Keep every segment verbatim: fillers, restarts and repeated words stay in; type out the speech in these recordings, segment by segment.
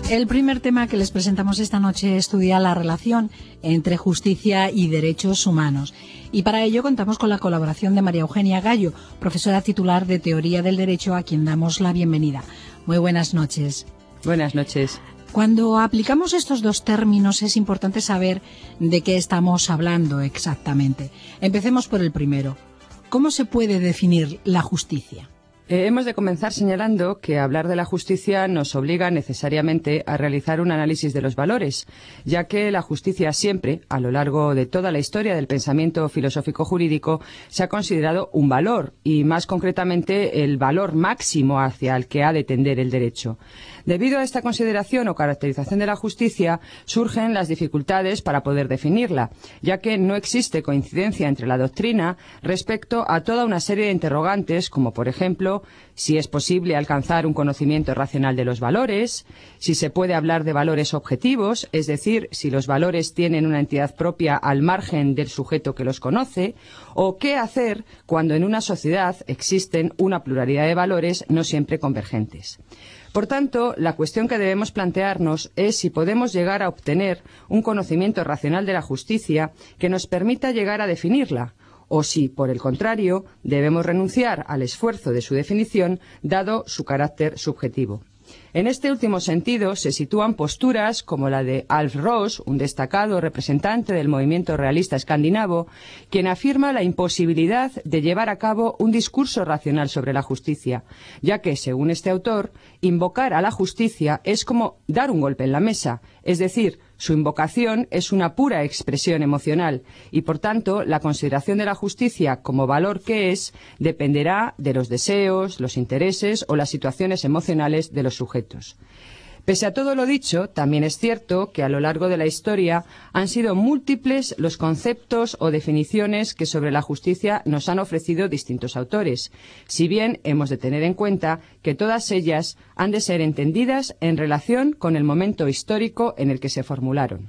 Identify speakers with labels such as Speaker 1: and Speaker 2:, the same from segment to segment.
Speaker 1: El primer tema que les presentamos esta noche estudia la relación entre justicia y derechos humanos. Y para ello contamos con la colaboración de María Eugenia Gallo, profesora titular de Teoría del Derecho, a quien damos la bienvenida. Muy buenas noches.
Speaker 2: Buenas noches.
Speaker 1: Cuando aplicamos estos dos términos es importante saber de qué estamos hablando exactamente. Empecemos por el primero. ¿Cómo se puede definir la justicia?
Speaker 2: Eh, hemos de comenzar señalando que hablar de la justicia nos obliga necesariamente a realizar un análisis de los valores, ya que la justicia siempre, a lo largo de toda la historia del pensamiento filosófico jurídico, se ha considerado un valor, y más concretamente el valor máximo hacia el que ha de tender el derecho. Debido a esta consideración o caracterización de la justicia, surgen las dificultades para poder definirla, ya que no existe coincidencia entre la doctrina respecto a toda una serie de interrogantes, como por ejemplo, si es posible alcanzar un conocimiento racional de los valores, si se puede hablar de valores objetivos, es decir, si los valores tienen una entidad propia al margen del sujeto que los conoce, o qué hacer cuando en una sociedad existen una pluralidad de valores no siempre convergentes. Por tanto, la cuestión que debemos plantearnos es si podemos llegar a obtener un conocimiento racional de la justicia que nos permita llegar a definirla, o si, por el contrario, debemos renunciar al esfuerzo de su definición, dado su carácter subjetivo. En este último sentido se sitúan posturas como la de Alf Ross, un destacado representante del movimiento realista escandinavo, quien afirma la imposibilidad de llevar a cabo un discurso racional sobre la justicia, ya que, según este autor, invocar a la justicia es como dar un golpe en la mesa, es decir, su invocación es una pura expresión emocional y, por tanto, la consideración de la justicia como valor que es dependerá de los deseos, los intereses o las situaciones emocionales de los sujetos. Pese a todo lo dicho, también es cierto que a lo largo de la historia han sido múltiples los conceptos o definiciones que sobre la justicia nos han ofrecido distintos autores, si bien hemos de tener en cuenta que todas ellas han de ser entendidas en relación con el momento histórico en el que se formularon.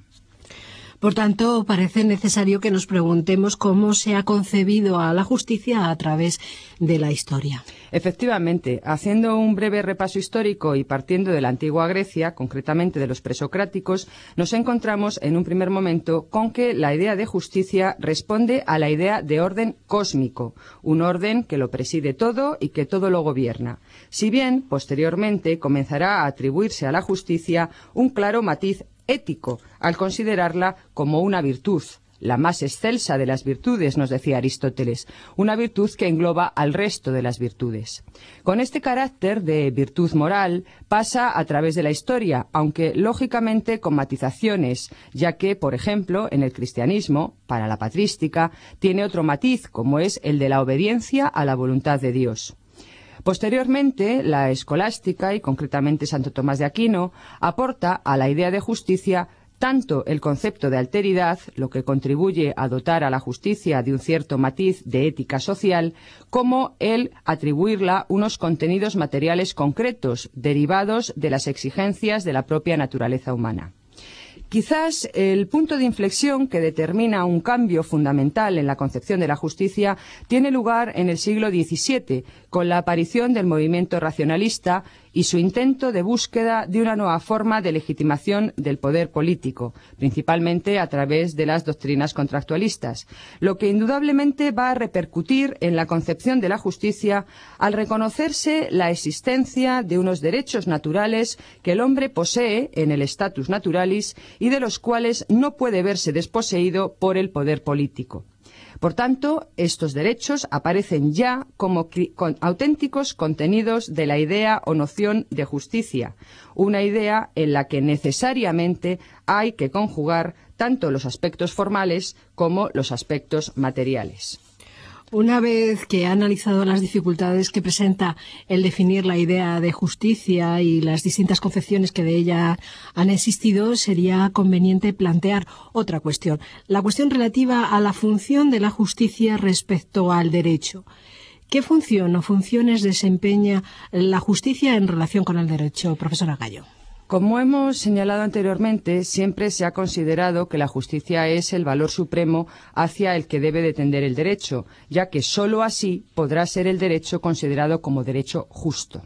Speaker 1: Por tanto, parece necesario que nos preguntemos cómo se ha concebido a la justicia a través de la historia.
Speaker 2: Efectivamente, haciendo un breve repaso histórico y partiendo de la antigua Grecia, concretamente de los presocráticos, nos encontramos en un primer momento con que la idea de justicia responde a la idea de orden cósmico, un orden que lo preside todo y que todo lo gobierna. Si bien, posteriormente, comenzará a atribuirse a la justicia un claro matiz ético, al considerarla como una virtud, la más excelsa de las virtudes, nos decía Aristóteles, una virtud que engloba al resto de las virtudes. Con este carácter de virtud moral pasa a través de la historia, aunque lógicamente con matizaciones, ya que, por ejemplo, en el cristianismo, para la patrística, tiene otro matiz, como es el de la obediencia a la voluntad de Dios. Posteriormente, la escolástica, y concretamente Santo Tomás de Aquino, aporta a la idea de justicia tanto el concepto de alteridad, lo que contribuye a dotar a la justicia de un cierto matiz de ética social, como el atribuirla unos contenidos materiales concretos, derivados de las exigencias de la propia naturaleza humana. Quizás el punto de inflexión que determina un cambio fundamental en la concepción de la justicia tiene lugar en el siglo diecisiete, con la aparición del movimiento racionalista y su intento de búsqueda de una nueva forma de legitimación del poder político, principalmente a través de las doctrinas contractualistas, lo que indudablemente va a repercutir en la concepción de la justicia al reconocerse la existencia de unos derechos naturales que el hombre posee en el status naturalis y de los cuales no puede verse desposeído por el poder político. Por tanto, estos derechos aparecen ya como con auténticos contenidos de la idea o noción de justicia, una idea en la que necesariamente hay que conjugar tanto los aspectos formales como los aspectos materiales.
Speaker 1: Una vez que ha analizado las dificultades que presenta el definir la idea de justicia y las distintas concepciones que de ella han existido, sería conveniente plantear otra cuestión, la cuestión relativa a la función de la justicia respecto al derecho. ¿Qué función o funciones desempeña la justicia en relación con el derecho, profesora Gallo?
Speaker 2: Como hemos señalado anteriormente, siempre se ha considerado que la justicia es el valor supremo hacia el que debe de tender el derecho, ya que sólo así podrá ser el derecho considerado como derecho justo.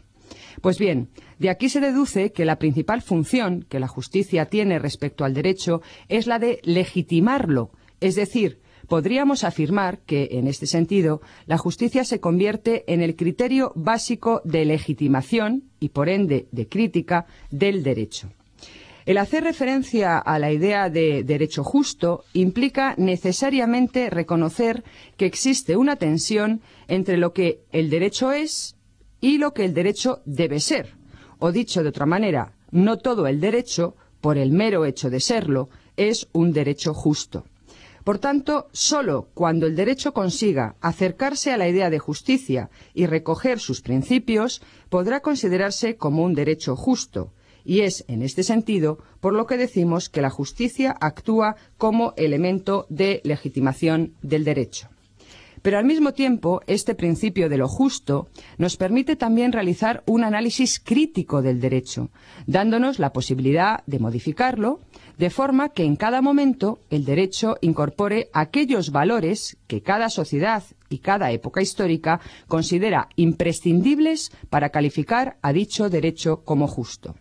Speaker 2: Pues bien, de aquí se deduce que la principal función que la justicia tiene respecto al derecho es la de legitimarlo, es decir, podríamos afirmar que, en este sentido, la justicia se convierte en el criterio básico de legitimación y, por ende, de crítica del derecho. El hacer referencia a la idea de derecho justo implica necesariamente reconocer que existe una tensión entre lo que el derecho es y lo que el derecho debe ser. O dicho de otra manera, no todo el derecho, por el mero hecho de serlo, es un derecho justo. Por tanto, sólo cuando el derecho consiga acercarse a la idea de justicia y recoger sus principios, podrá considerarse como un derecho justo. Y es, en este sentido, por lo que decimos que la justicia actúa como elemento de legitimación del derecho. Pero al mismo tiempo, este principio de lo justo nos permite también realizar un análisis crítico del derecho, dándonos la posibilidad de modificarlo, de forma que en cada momento el derecho incorpore aquellos valores que cada sociedad y cada época histórica considera imprescindibles para calificar a dicho derecho como justo.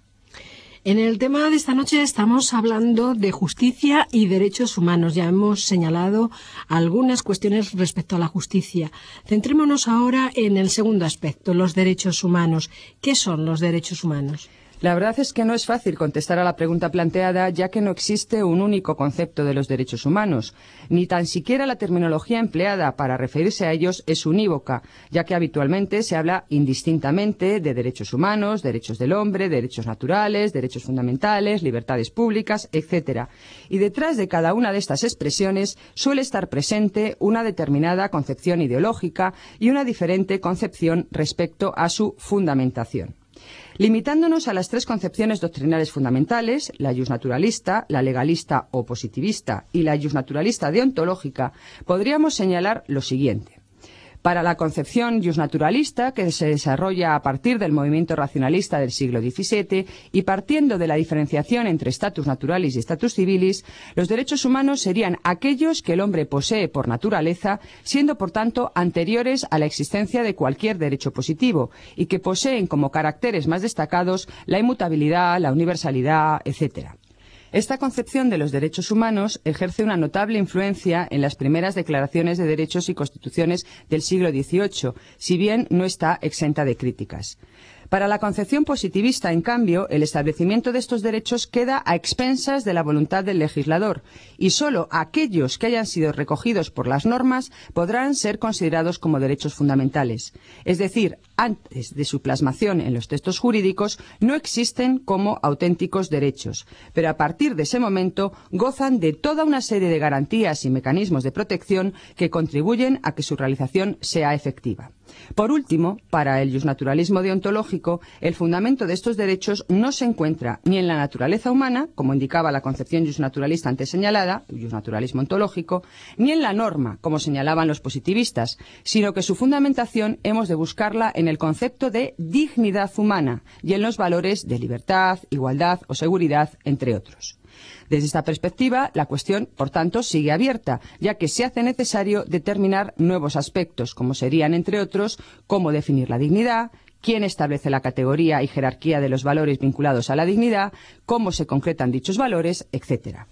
Speaker 1: En el tema de esta noche estamos hablando de justicia y derechos humanos. Ya hemos señalado algunas cuestiones respecto a la justicia. Centrémonos ahora en el segundo aspecto, los derechos humanos. ¿Qué son los derechos humanos?
Speaker 2: La verdad es que no es fácil contestar a la pregunta planteada, ya que no existe un único concepto de los derechos humanos. Ni tan siquiera la terminología empleada para referirse a ellos es unívoca, ya que habitualmente se habla indistintamente de derechos humanos, derechos del hombre, derechos naturales, derechos fundamentales, libertades públicas, etcétera. Y detrás de cada una de estas expresiones suele estar presente una determinada concepción ideológica y una diferente concepción respecto a su fundamentación. Limitándonos a las tres concepciones doctrinales fundamentales, la iusnaturalista, la legalista o positivista y la iusnaturalista deontológica, podríamos señalar lo siguiente. Para la concepción iusnaturalista, que se desarrolla a partir del movimiento racionalista del siglo diecisiete y partiendo de la diferenciación entre status naturalis y status civilis, los derechos humanos serían aquellos que el hombre posee por naturaleza, siendo por tanto anteriores a la existencia de cualquier derecho positivo y que poseen como caracteres más destacados la inmutabilidad, la universalidad, etcétera. Esta concepción de los derechos humanos ejerce una notable influencia en las primeras declaraciones de derechos y constituciones del siglo dieciocho, si bien no está exenta de críticas. Para la concepción positivista, en cambio, el establecimiento de estos derechos queda a expensas de la voluntad del legislador y sólo aquellos que hayan sido recogidos por las normas podrán ser considerados como derechos fundamentales. Es decir, antes de su plasmación en los textos jurídicos no existen como auténticos derechos, pero a partir de ese momento gozan de toda una serie de garantías y mecanismos de protección que contribuyen a que su realización sea efectiva. Por último, para el iusnaturalismo deontológico, el fundamento de estos derechos no se encuentra ni en la naturaleza humana, como indicaba la concepción iusnaturalista antes señalada, el iusnaturalismo ontológico, ni en la norma, como señalaban los positivistas, sino que su fundamentación hemos de buscarla en el concepto de dignidad humana y en los valores de libertad, igualdad o seguridad, entre otros. Desde esta perspectiva, la cuestión, por tanto, sigue abierta, ya que se hace necesario determinar nuevos aspectos, como serían, entre otros, cómo definir la dignidad, quién establece la categoría y jerarquía de los valores vinculados a la dignidad, cómo se concretan dichos valores, etcétera.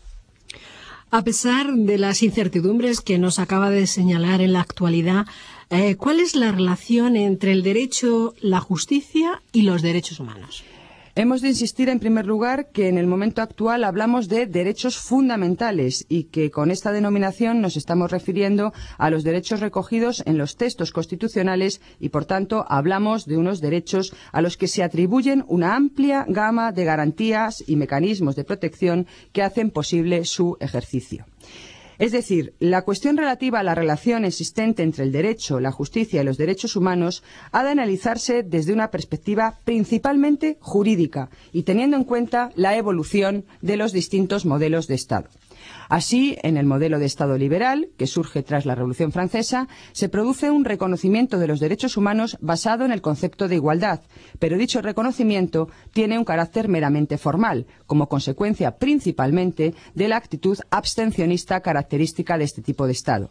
Speaker 1: A pesar de las incertidumbres que nos acaba de señalar en la actualidad, eh, ¿cuál es la relación entre el derecho, la justicia y los derechos humanos?
Speaker 2: Hemos de insistir, en primer lugar, que en el momento actual hablamos de derechos fundamentales y que con esta denominación nos estamos refiriendo a los derechos recogidos en los textos constitucionales y, por tanto, hablamos de unos derechos a los que se atribuyen una amplia gama de garantías y mecanismos de protección que hacen posible su ejercicio. Es decir, la cuestión relativa a la relación existente entre el derecho, la justicia y los derechos humanos ha de analizarse desde una perspectiva principalmente jurídica y teniendo en cuenta la evolución de los distintos modelos de Estado. Así, en el modelo de Estado liberal, que surge tras la Revolución Francesa, se produce un reconocimiento de los derechos humanos basado en el concepto de igualdad, pero dicho reconocimiento tiene un carácter meramente formal, como consecuencia principalmente de la actitud abstencionista característica de este tipo de Estado.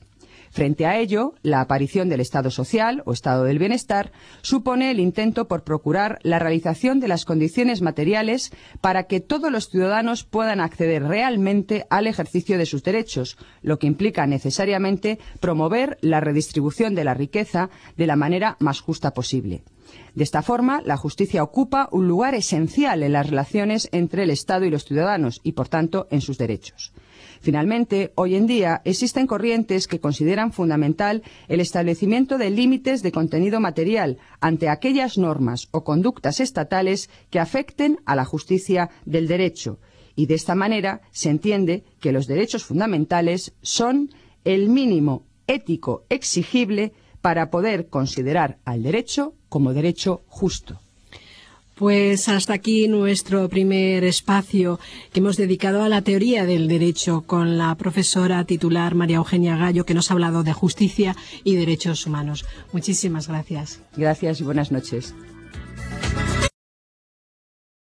Speaker 2: Frente a ello, la aparición del Estado social o Estado del bienestar supone el intento por procurar la realización de las condiciones materiales para que todos los ciudadanos puedan acceder realmente al ejercicio de sus derechos, lo que implica necesariamente promover la redistribución de la riqueza de la manera más justa posible. De esta forma, la justicia ocupa un lugar esencial en las relaciones entre el Estado y los ciudadanos y, por tanto, en sus derechos. Finalmente, hoy en día existen corrientes que consideran fundamental el establecimiento de límites de contenido material ante aquellas normas o conductas estatales que afecten a la justicia del derecho, y de esta manera se entiende que los derechos fundamentales son el mínimo ético exigible para poder considerar al derecho como derecho justo.
Speaker 1: Pues hasta aquí nuestro primer espacio que hemos dedicado a la teoría del derecho con la profesora titular María Eugenia Gallo, que nos ha hablado de justicia y derechos humanos. Muchísimas gracias.
Speaker 2: Gracias y buenas noches.